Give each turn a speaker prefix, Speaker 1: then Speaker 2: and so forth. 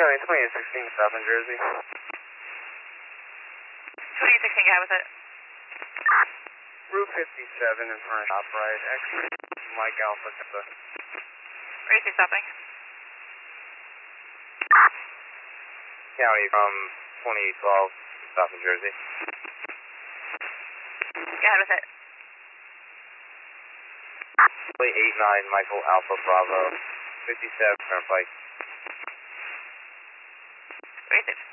Speaker 1: County 2016 South in Jersey.
Speaker 2: 2016, go ahead with it.
Speaker 1: Route 57 in front of top right. Actually, Mike Alpha.
Speaker 2: Where is he stopping?
Speaker 1: County from 2012 South in Jersey.
Speaker 2: Go ahead with it.
Speaker 1: 89 Michael Alpha Bravo. 57 Turnpike.
Speaker 2: Where is it?